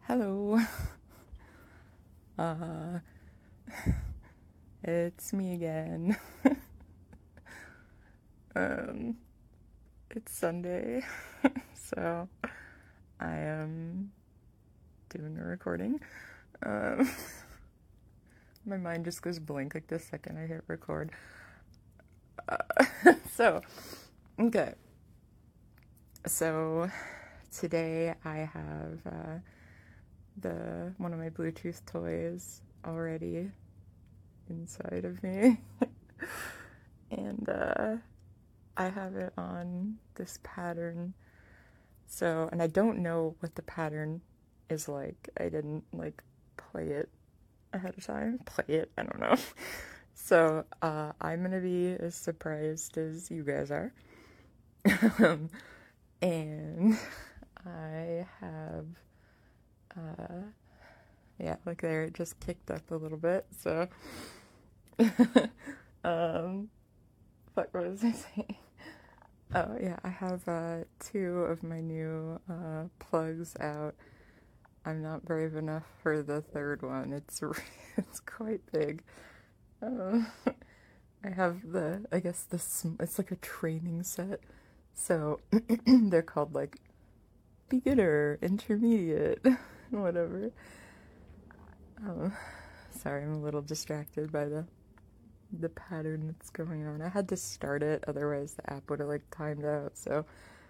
Hello. Uh, it's me again. um, it's Sunday, so I am doing a recording. Um, my mind just goes blank like the second I hit record. So, okay. So, today I have one of my Bluetooth toys already inside of me. And I have it on this pattern. So, and I don't know what the pattern is like. I didn't play it ahead of time. Play it, I don't know. So, I'm gonna be as surprised as you guys are. And I have, yeah, like there, it just kicked up a little bit. So, what was I saying? Oh, yeah, I have two of my new plugs out. I'm not brave enough for the third one. It's quite big. I have I guess it's like a training set. So they're called like beginner, intermediate, whatever. Um, sorry, I'm a little distracted by the pattern that's going on. I had to start it, otherwise the app would have like timed out. So,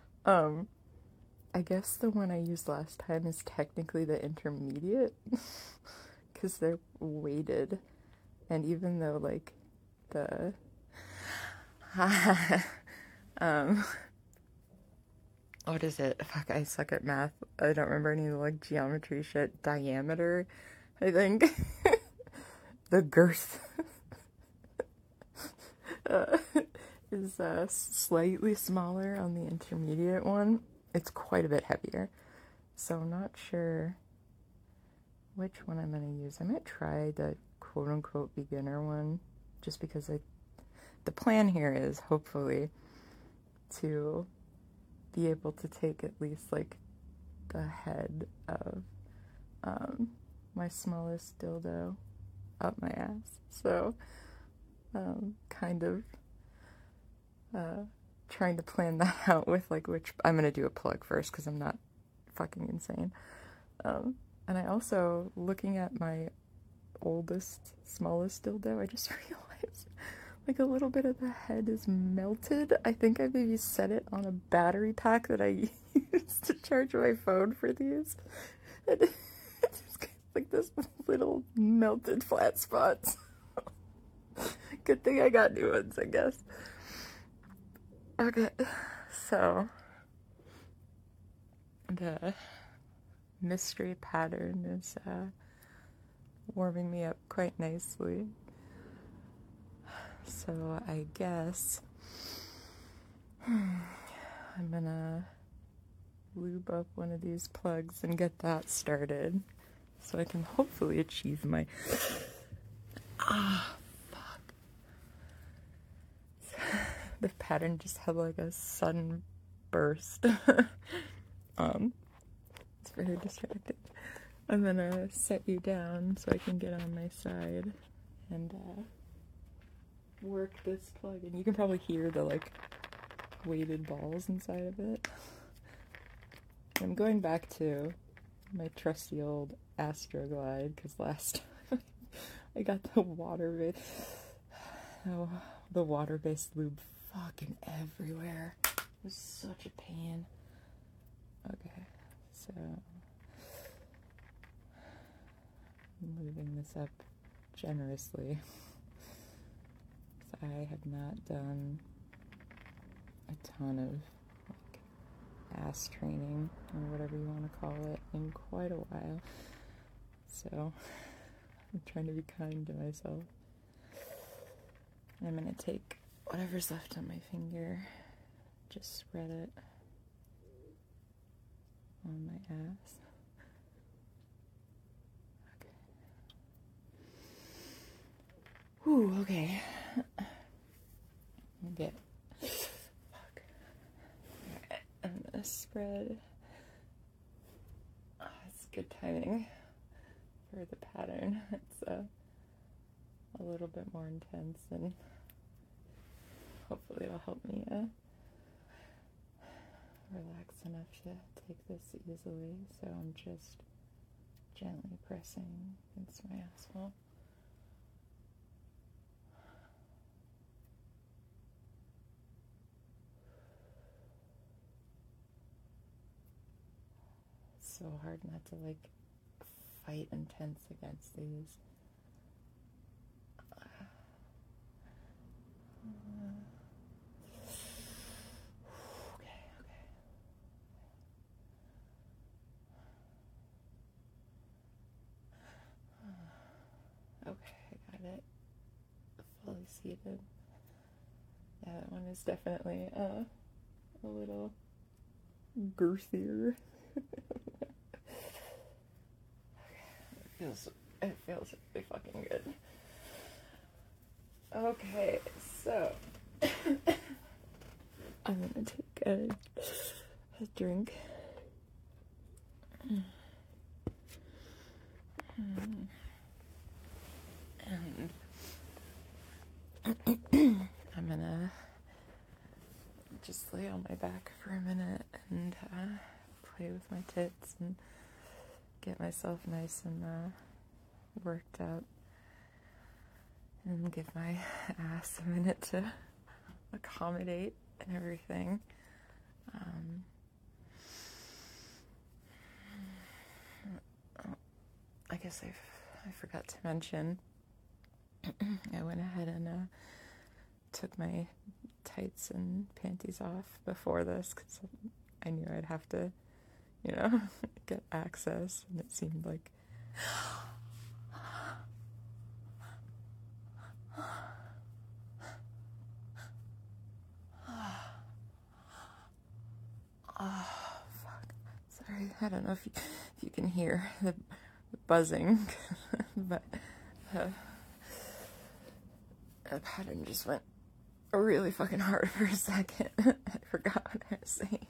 I guess the one I used last time is technically the intermediate because they're weighted, and even though like the what is it? Fuck, I suck at math. I don't remember any like geometry shit. Diameter, I think. The girth uh, is slightly smaller on the intermediate one. It's quite a bit heavier. So I'm not sure which one I'm going to use. I might try the quote-unquote beginner one, just because the plan here is hopefully to be able to take at least like the head of my smallest dildo up my ass. So kind of trying to plan that out with like which I'm going to do a plug first because I'm not fucking insane. And I also, looking at my oldest, smallest dildo, I just realized like a little bit of the head is melted. I think I maybe set it on a battery pack that I used to charge my phone for these. And it's just like this little melted flat spots. Good thing I got new ones, I guess. Okay, so the mystery pattern is warming me up quite nicely. So I guess I'm gonna lube up one of these plugs and get that started so I can hopefully achieve my fuck. The pattern just had like a sudden burst. It's very distracting. I'm gonna set you down so I can get on my side and work this plug, and you can probably hear the like weighted balls inside of it. I'm going back to my trusty old Astroglide because last time I got the water-based lube fucking everywhere. It was such a pain. Okay, so I'm moving this up generously. I have not done a ton of like ass training or whatever you want to call it in quite a while. So I'm trying to be kind to myself. I'm gonna take whatever's left on my finger, just spread it on my ass. Okay. Whew, okay. Okay. Fuck. Alright, I'm gonna spread. Oh, it's good timing for the pattern. It's a little bit more intense, and hopefully it'll help me relax enough to take this easily. So I'm just gently pressing against my asshole. It's so hard not to like fight and tense against these. Okay, I got it fully seated. Yeah, that one is definitely a little girthier. It feels really fucking good. Okay, so I'm gonna take a drink. And I'm gonna just lay on my back for a minute and play with my tits and get myself nice and worked up, and give my ass a minute to accommodate and everything. I guess I forgot to mention, I went ahead and took my tights and panties off before this because I knew I'd have to, get access, and it seemed like fuck. Sorry, I don't know if you can hear the buzzing, but the pattern just went really fucking hard for a second. I forgot what I was saying.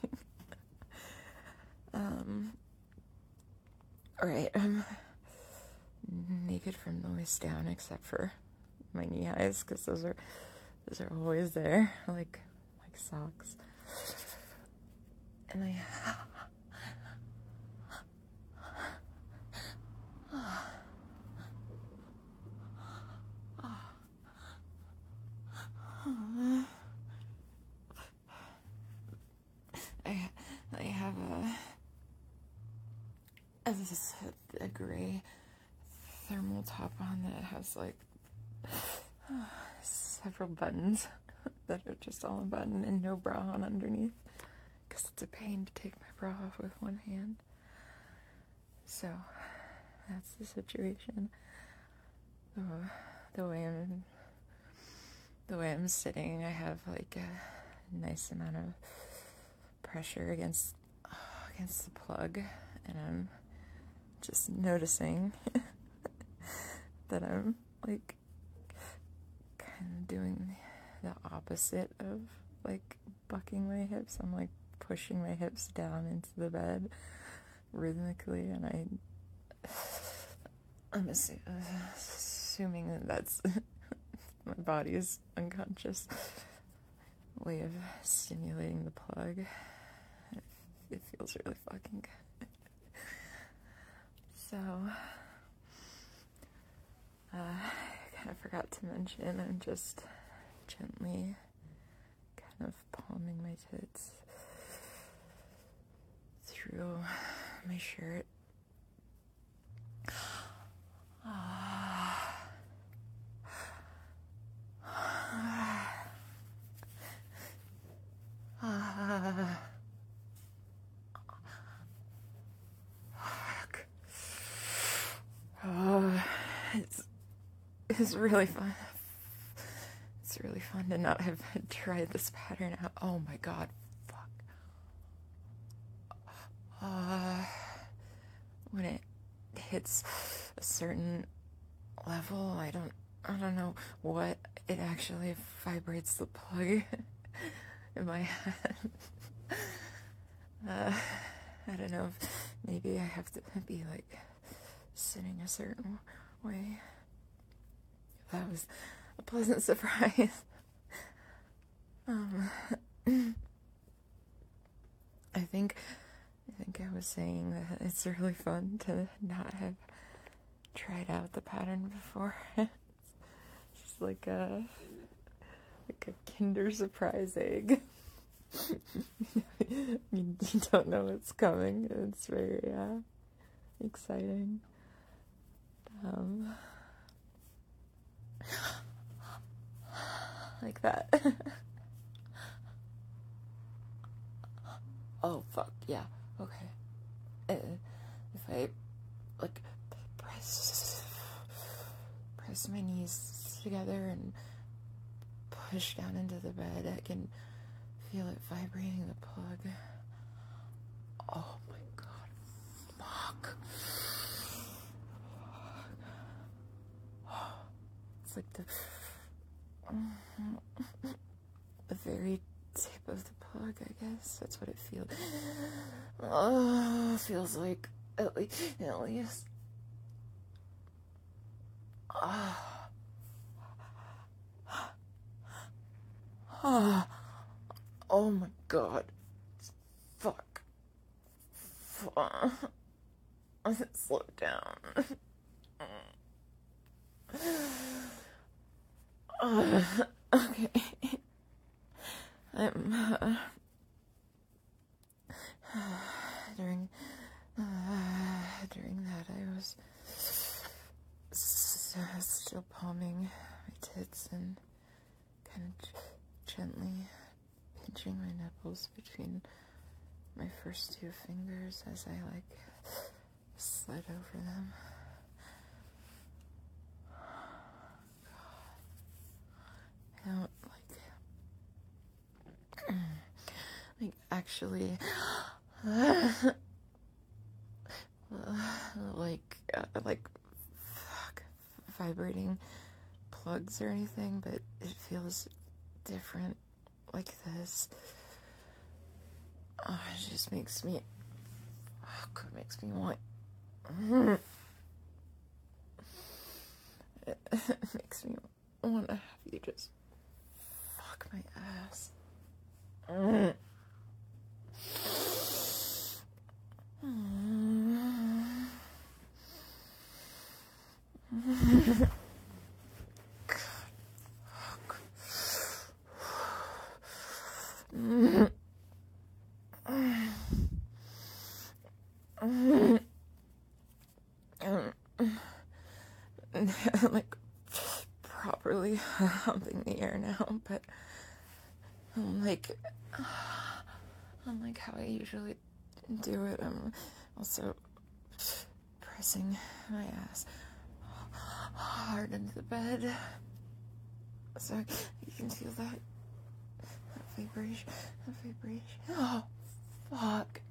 Alright, I'm naked from the waist down except for my knee highs, because those are always there, like socks. And I have a gray thermal top on that has like several buttons that are just all unbuttoned and no bra on underneath, because it's a pain to take my bra off with one hand. So that's the situation. The way I'm sitting, I have like a nice amount of pressure against the plug, and I'm just noticing that I'm like kind of doing the opposite of like bucking my hips. I'm like pushing my hips down into the bed rhythmically, and I'm assuming that that's my body's unconscious way of stimulating the plug. It feels really fucking good. So, I kind of forgot to mention, I'm just gently kind of palming my tits through my shirt. It's really fun. It's really fun to not have tried this pattern out. Oh my god, fuck. When it hits a certain level, I don't know what, it actually vibrates the plug in my head. I don't know if maybe I have to be like sitting a certain way. That was a pleasant surprise. I think I was saying that it's really fun to not have tried out the pattern before. It's just like a Kinder Surprise egg. You don't know what's coming. It's very exciting. Like that. Oh fuck yeah. Okay. If I like press my knees together and push down into the bed, I can feel it vibrating the plug. Oh my god. Fuck. It's like the very tip of the plug, I guess. That's what it feels. Oh, feels like at least. Oh my god. Fuck. Slow down. Okay. During that I was still palming my tits and kind of gently pinching my nipples between my first two fingers as I like slid over them. God. I don't like actually like fuck, vibrating plugs or anything, but it feels different like this. Oh, it just makes me want it makes me want to have you just fuck my ass. Like properly humping the air now, but unlike how I usually do it, I'm also pressing my ass hard into the bed, so you can feel that vibration. Oh, fuck.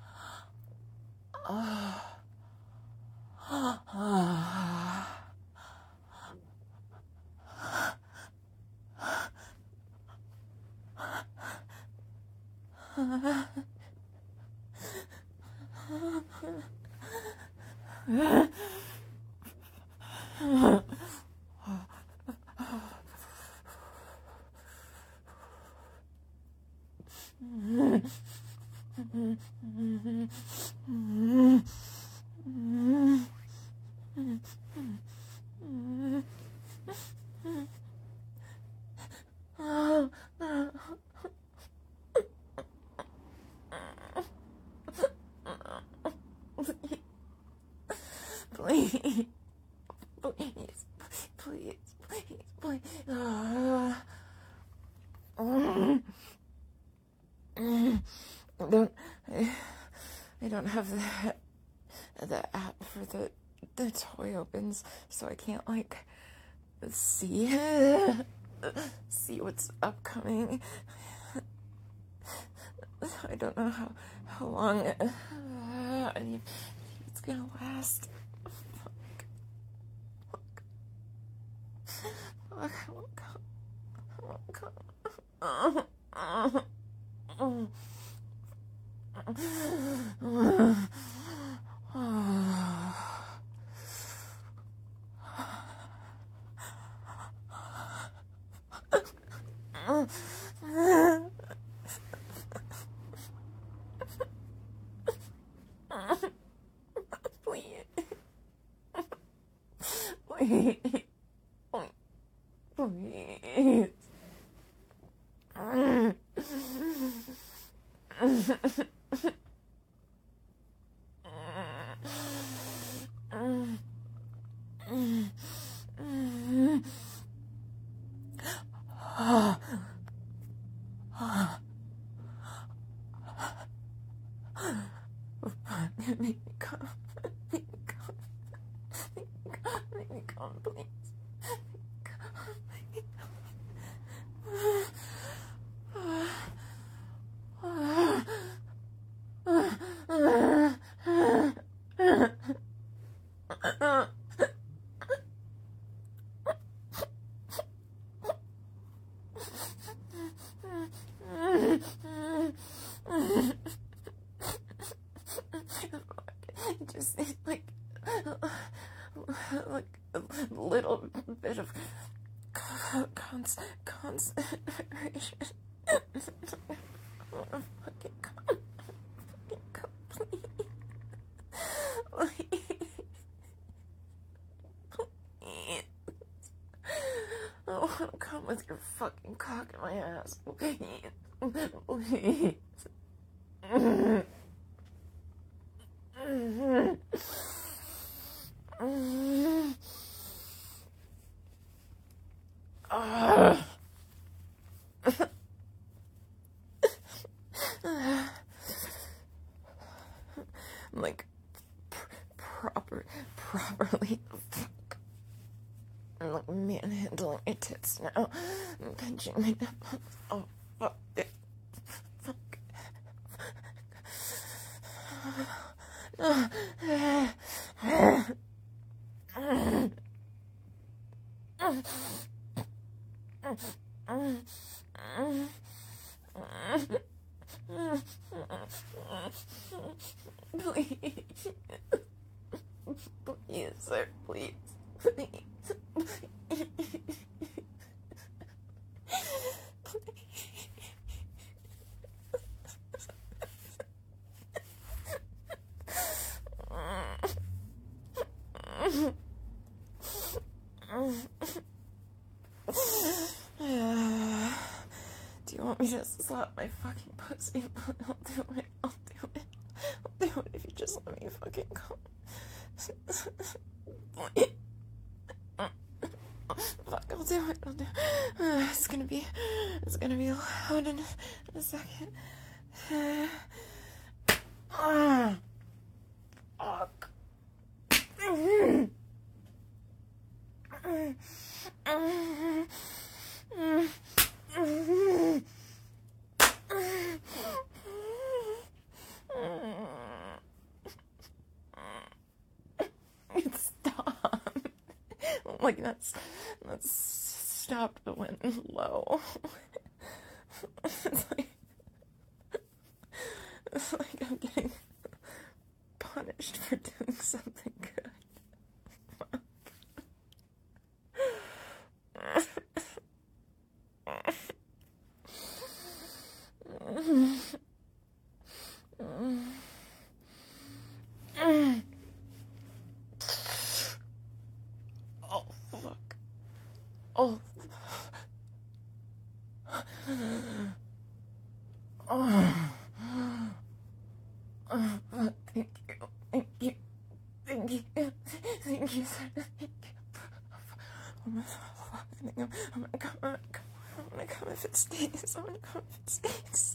Please. I don't have the app for the toy opens, so I can't like see what's upcoming. I don't know how long it's gonna last. Fuck. Please. Make me come. Make me come. Make me come, please. Make me come. Just need like a little bit of concentration. I wanna fucking come. Fucking come, please. Please. I wanna come with your fucking cock in my ass. Please. Please. I'm like properly I'm like manhandling my tits now. I'm pinching my nipples. Oh fuck it. Fuck. Please. Please, sir, please. Please. Do you want me to slap my fucking pussy? I'll do it. I'll do it. I'll do it if you just let me fucking come. Fuck, I'll do it. I'll do it. It's gonna be loud in a second. Fuck. It stopped. Like that's stopped but went low. It's like I'm getting punished for doing something good. Oh fuck. Oh. Thank you. Thank you. Thank you. Thank you, sir. Thank you. I'm gonna come if it stays. I'm gonna come if it stays.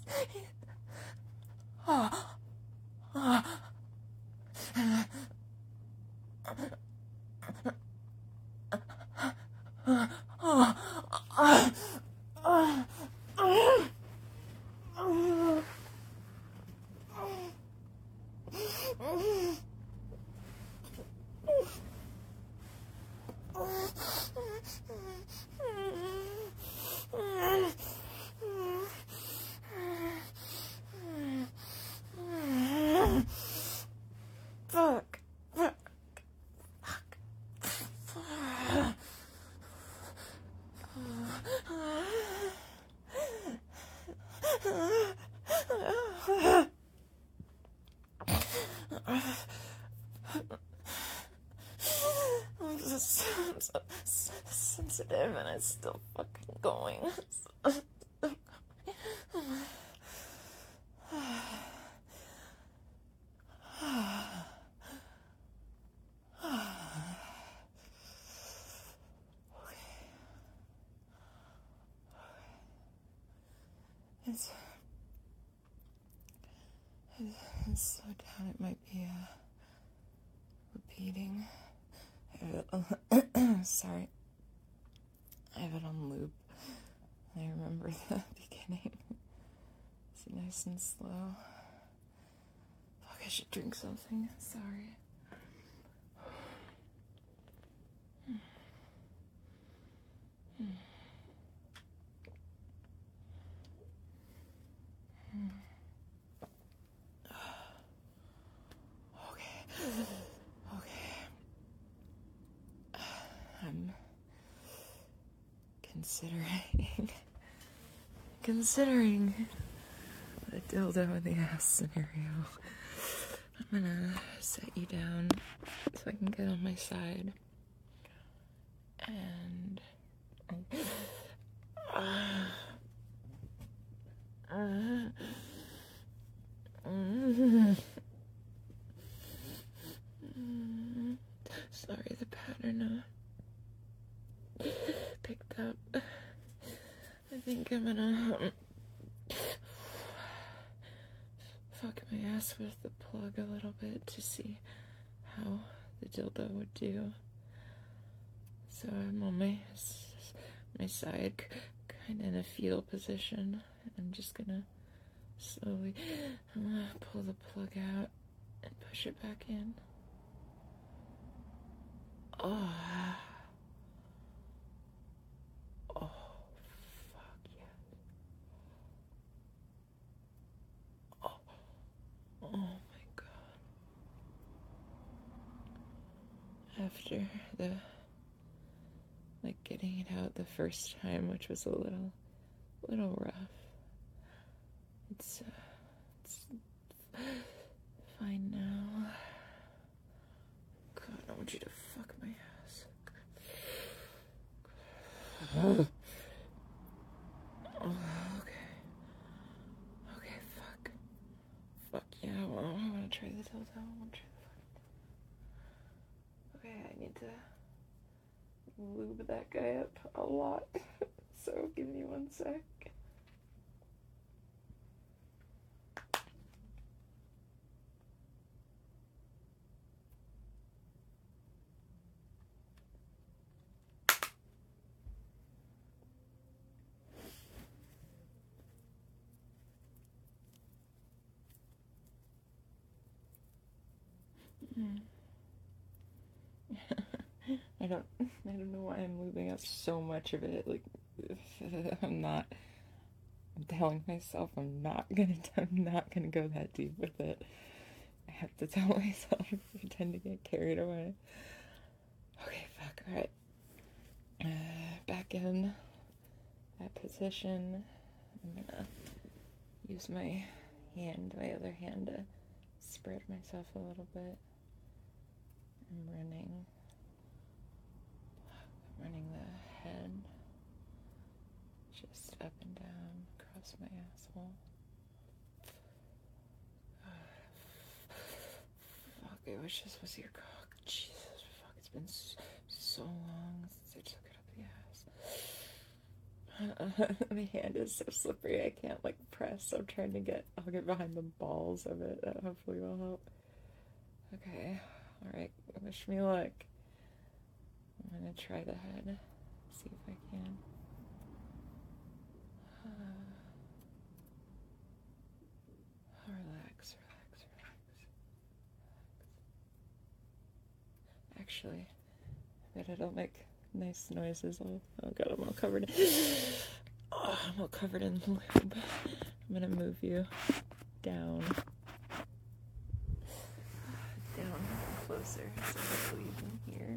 Fuck. effective and it's still fucking going. It's slow down. It might be repeating. Sorry. I have it on loop. I remember the beginning. It's nice and slow. Fuck, I should drink something. Sorry. Okay. I'm considering the dildo in the ass scenario. I'm gonna set you down so I can get on my side. And sorry, the pattern picked up. I think I'm gonna fuck my ass with the plug a little bit to see how the dildo would do. So I'm on my side, kind of in a fetal position. I'm just gonna slowly pull the plug out and push it back in. Oh, fuck yeah. Oh my god. After the getting it out the first time, which was a little rough. It's fine now. God, I want you to fuck my ass. Oh, okay, fuck yeah, I wanna try the dildo. Okay, I need to lube that guy up a lot. So give me 1 sec. I don't know why I'm lubing up so much of it. I'm telling myself I'm not gonna go that deep with it. I have to tell myself I tend to get carried away. Okay, fuck, alright. Back in that position. I'm gonna use my other hand to spread myself a little bit. I'm running the head just up and down across my asshole. Fuck, I wish this was your cock. Jesus, fuck, it's been so long since I took it up the ass. My hand is so slippery, I can't press. I'll get behind the balls of it. That hopefully will help. Okay, alright, wish me luck. I'm gonna try the head, see if I can. Relax. Actually, I bet it'll make nice noises. Oh god, I'm all covered. I'm all covered in lube. I'm gonna move you down closer, so hopefully you can hear.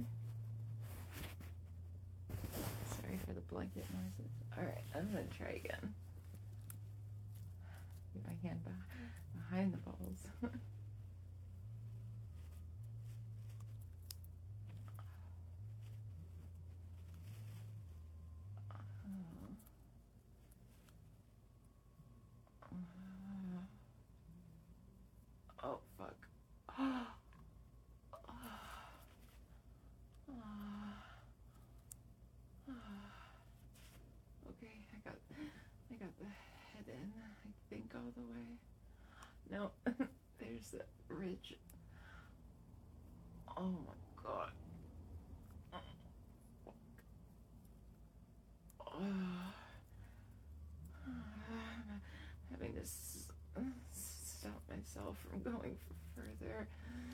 Sorry for the blanket noises. Alright, I'm gonna try again. Get my hand behind the balls. got the head in, I think, all the way. No, there's that ridge. Oh my god. Having to stop myself from going further.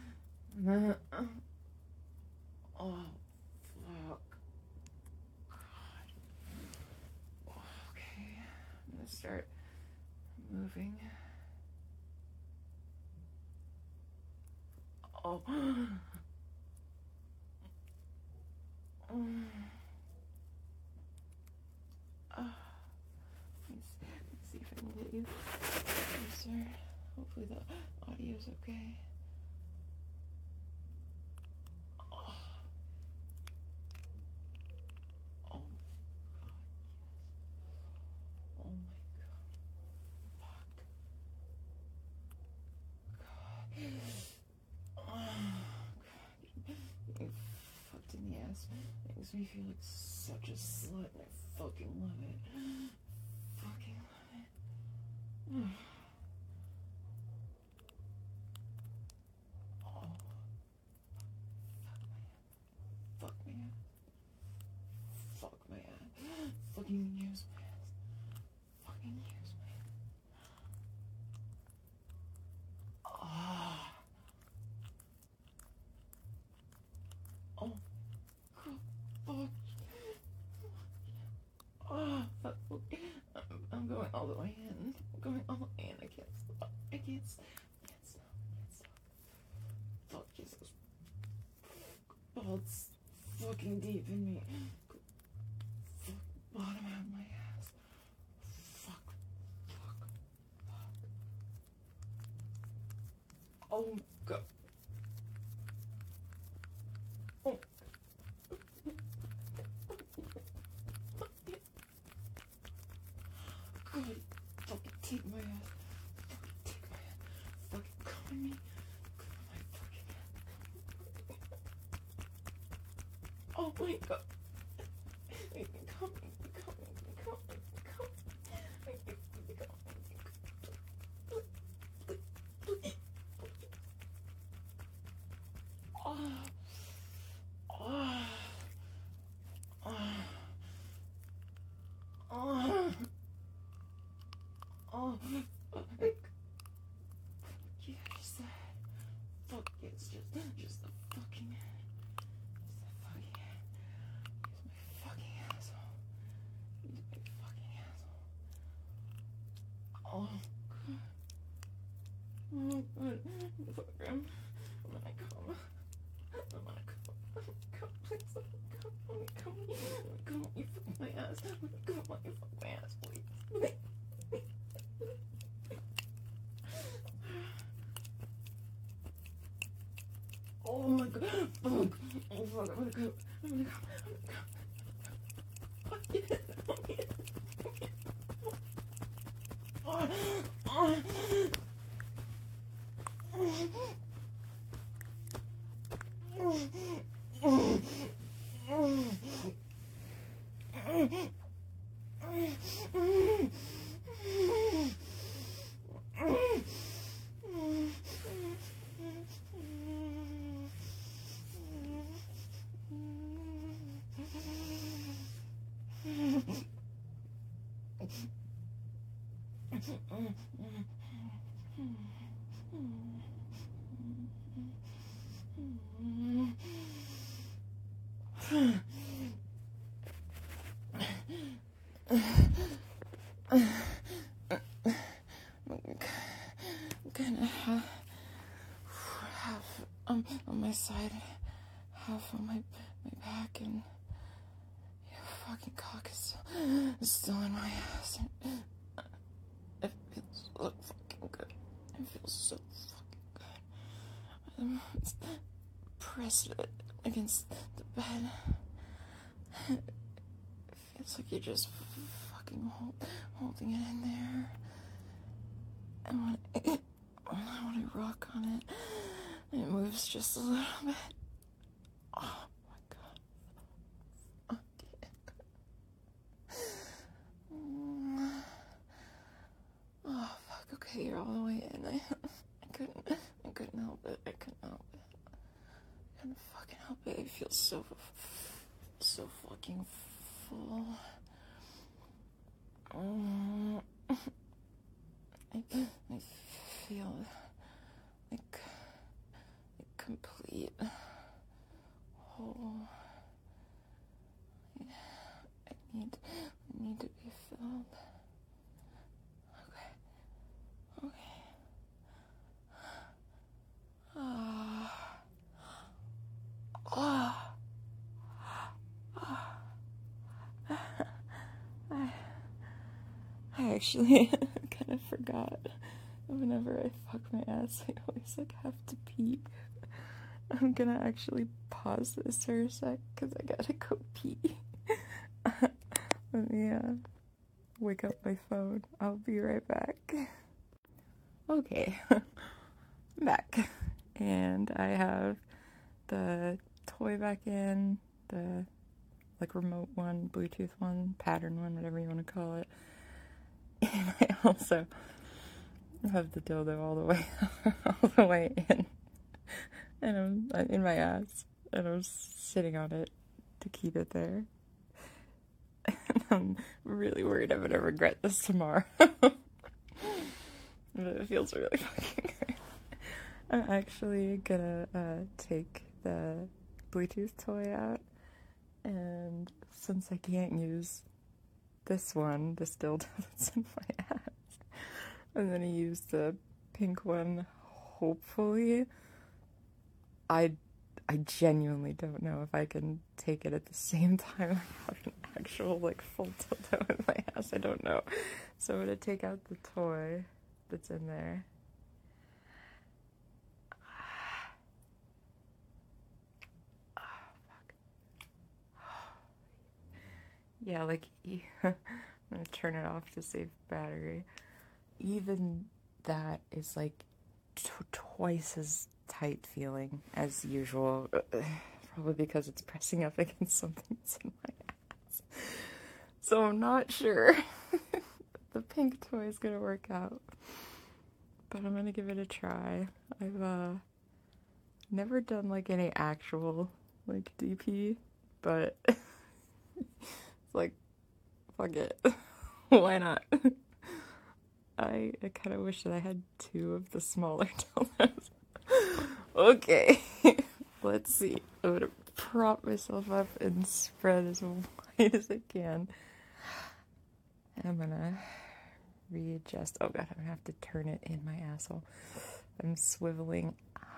Oh, fuck. God. Okay, I'm gonna start moving. Oh. Let's see if I can get you closer. Hopefully the audio's okay. Oh. Oh my god, yes. Oh my god. Fuck. God. Oh god. Getting fucked in the ass makes me feel like such a slut, and I fucking love it. Fucking love it. Oh. Fuck my ass. Fuck my ass. Fucking use my ass. Fucking use my ass. Ah. Oh. God. Fuck. Oh. Fuck. I'm going all the way in. I'm going all the way in. I can't stop. I can't stop. I can't stop. Fuck, Jesus. Balls fucking deep in me. Fuck, bottom out of my ass. Fuck. Oh my god. Oh. God, fucking take my ass. Fucking take my ass. Fucking come on me. Come on my fucking ass. Oh my god. Come. Yes. Fuck, it's just the fucking. He's my fucking asshole. He's my fucking asshole. Oh, God. Oh, God. Fuck him. I'm gonna come. Please let me come. Let me come. You fuck my ass. Let me come. Let you fuck my ass, please. Oh my god. Fuck. Oh fuck. I'm gonna come. Fuck it. Gonna have half on my side, half on my back, and your fucking cock is still in my ass. It feels so fucking good. It feels so fucking good. It's pressed against the bed. It feels like you're just fucking holding it in there. And when I rock on it, it moves just a little bit. Oh my god. Fuck it. Okay, you're all the way in. I couldn't help it. I couldn't help it. I couldn't fucking help it. I feel so fucking full. I feel like complete whole. I need to be filled. Okay. I actually kind of forgot. Whenever I fuck my ass, I always have to pee. I'm gonna actually pause this for a sec because I gotta go pee. Let me wake up my phone. I'll be right back. Okay, I'm back. And I have the toy back in, the remote one, Bluetooth one, pattern one, whatever you want to call it. And I also have the dildo all the way in. And I'm in my ass. And I'm sitting on it to keep it there. And I'm really worried I'm gonna regret this tomorrow. But it feels really fucking great. I'm actually gonna take the Bluetooth toy out. And since I can't use this dildo that's in my ass, I'm gonna use the pink one, hopefully. I genuinely don't know if I can take it at the same time I have an actual, full dildo in my ass. I don't know. So I'm gonna take out the toy that's in there. Yeah, I'm gonna turn it off to save battery. Even that is twice as tight feeling as usual. Probably because it's pressing up against something that's in my ass. So I'm not sure the pink toy is gonna work out. But I'm gonna give it a try. I've never done any actual DP, but it's fuck it. Why not? I kind of wish that I had 2 of the smaller dildos. Okay, let's see. I'm gonna prop myself up and spread as wide as I can. And I'm gonna readjust. Oh god, I'm gonna have to turn it in my asshole. I'm swiveling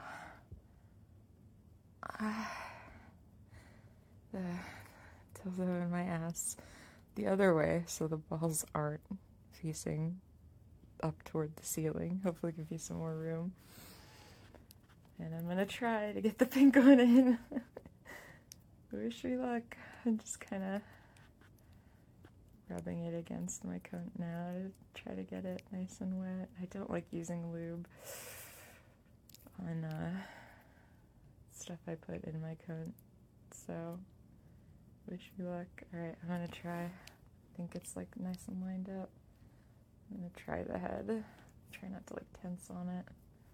the dildo in my ass the other way so the balls aren't facing up toward the ceiling. Hopefully give you some more room. And I'm gonna try to get the pink one in. Wish me luck. I'm just kind of rubbing it against my coat now to try to get it nice and wet. I don't like using lube on stuff I put in my coat, so wish me luck. Alright, I'm gonna try. I think it's nice and lined up. I'm gonna try the head. Try not to tense on it.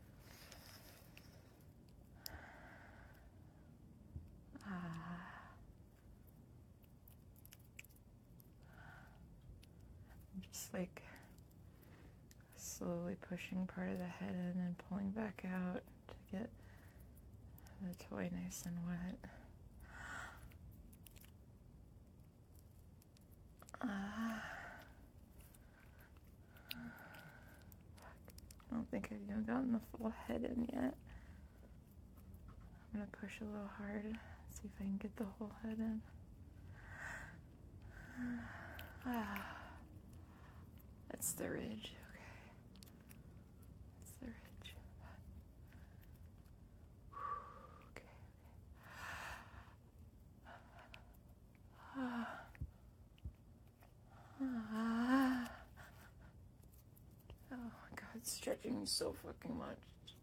I'm just slowly pushing part of the head in and pulling back out to get the toy nice and wet. I don't think I've even gotten the full head in yet. I'm gonna push a little hard, see if I can get the whole head in. That's the ridge. Okay. That's the ridge. Okay. Oh my god, it's stretching me so fucking much.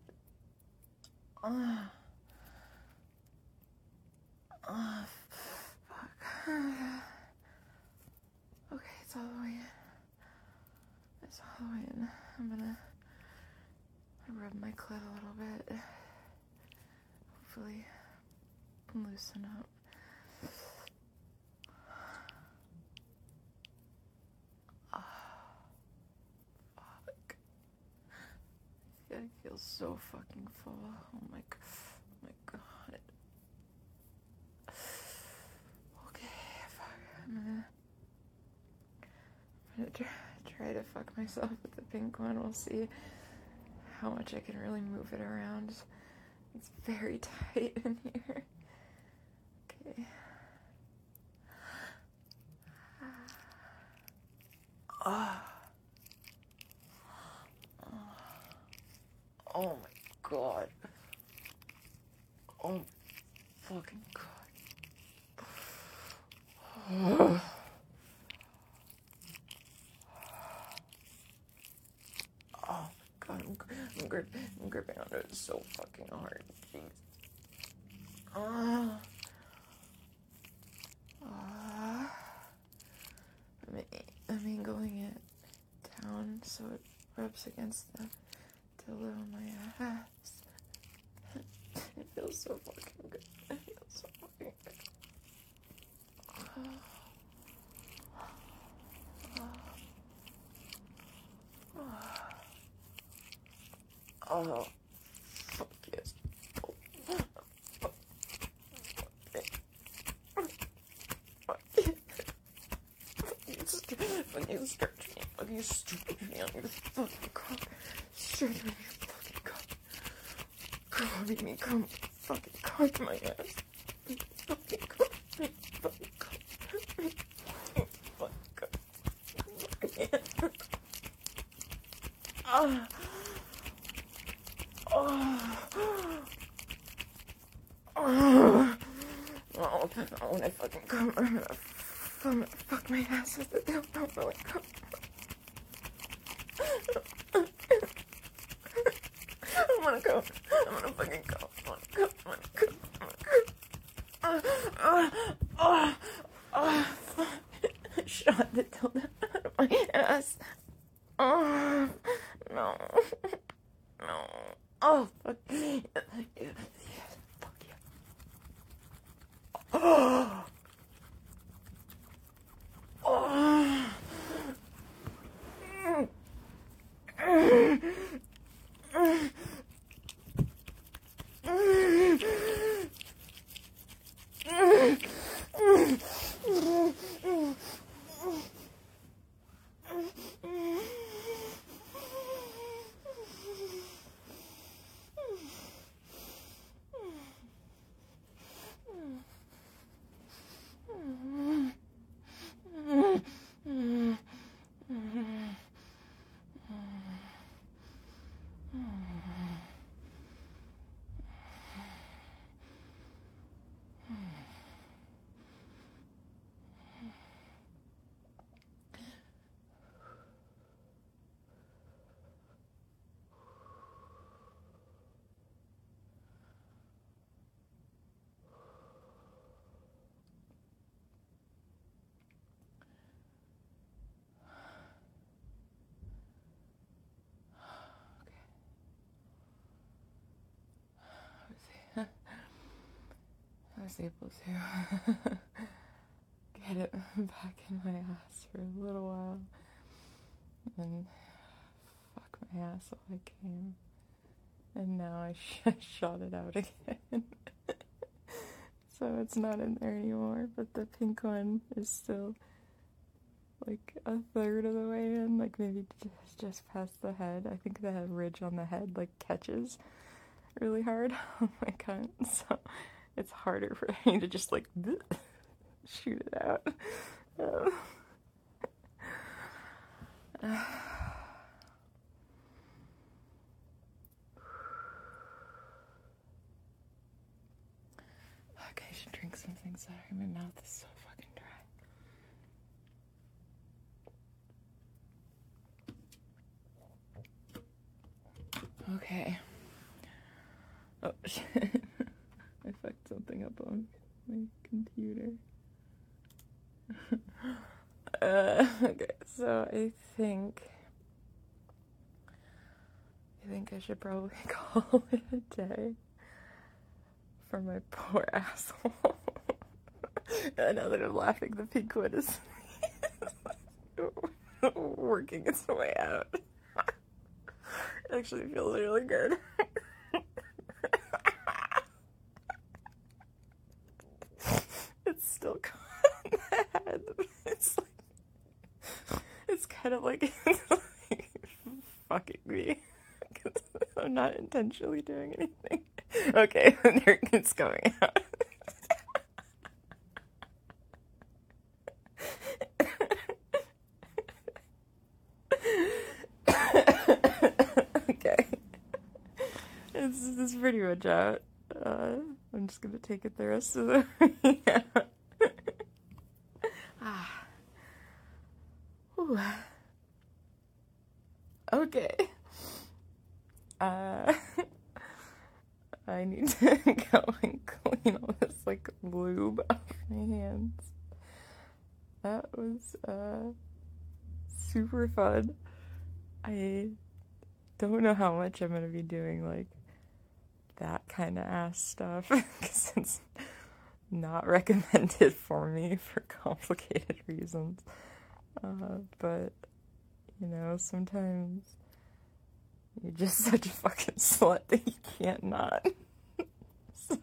Fuck. Okay, it's all the way in. It's all the way in. I'm gonna rub my clit a little bit. Hopefully loosen up. Fuck. I feel so fucking full. Oh my god. Okay, fuck. I'm gonna try to fuck myself with the pink one. We'll see how much I can really move it around. It's very tight in here. Okay. Oh my god. Oh my fucking god. Oh my god, I'm gripping onto it so fucking hard. Jeez. I'm angling it down so it rubs against the dildo on my ass. It feels so fucking good. It feels so fucking good. Oh, fuck yes. Oh, fuck. Fucking stretch me. Fucking stretch me on your fucking cock. Stretch me on your fucking cock. Come on, make me come. Fucking cock my ass. Fucking cock me. Fucking cock me. Fucking cock me. When I fucking come, I'm gonna fuck my ass with the dildo. Really come. I wanna go. I wanna fucking go. I wanna go. I wanna go. I wanna go. Shot the dildo out of my ass. Oh, no. No. Oh, fuck. Yes, fuck yeah. Oh. Oh. I was able to get it back in my ass for a little while and fuck my ass while I came, and now I shot it out again. So it's not in there anymore, but the pink one is still like a third of the way in, like maybe just past the head. I think the ridge on the head like catches really hard on my cunt, so it's harder for me to just like shoot it out. Okay, I should drink something. Sorry, my mouth is so fucking dry. Okay. Oh shit. I fucked something up on my computer. Okay, so I think think I should probably call it a day for my poor asshole. Now that I'm laughing, the pink one is working its way out. It actually feels really good. It's still caught in the head. It's kind of like it's like fucking me. I'm not intentionally doing anything. Okay, there it's going out. Okay. It's pretty much out. I'm just gonna take it the rest of the way out. Whew. Okay. I need to go and clean all this, like, lube off my hands. That was, super fun. I don't know how much I'm gonna be doing, like, that kind of ass stuff, because it's not recommended for me for complicated reasons. But, you know, sometimes you're just such a fucking slut that you can't not. So,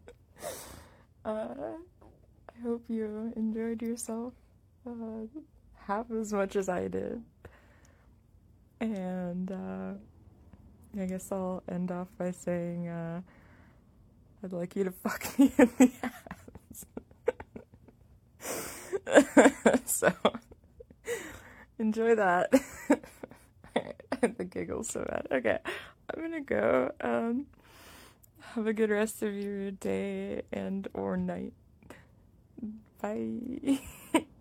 I hope you enjoyed yourself half as much as I did. And I guess I'll end off by saying I'd like you to fuck me in the ass. So, enjoy that. The giggle's so bad. Okay, I'm gonna go. Have a good rest of your day and or night. Bye.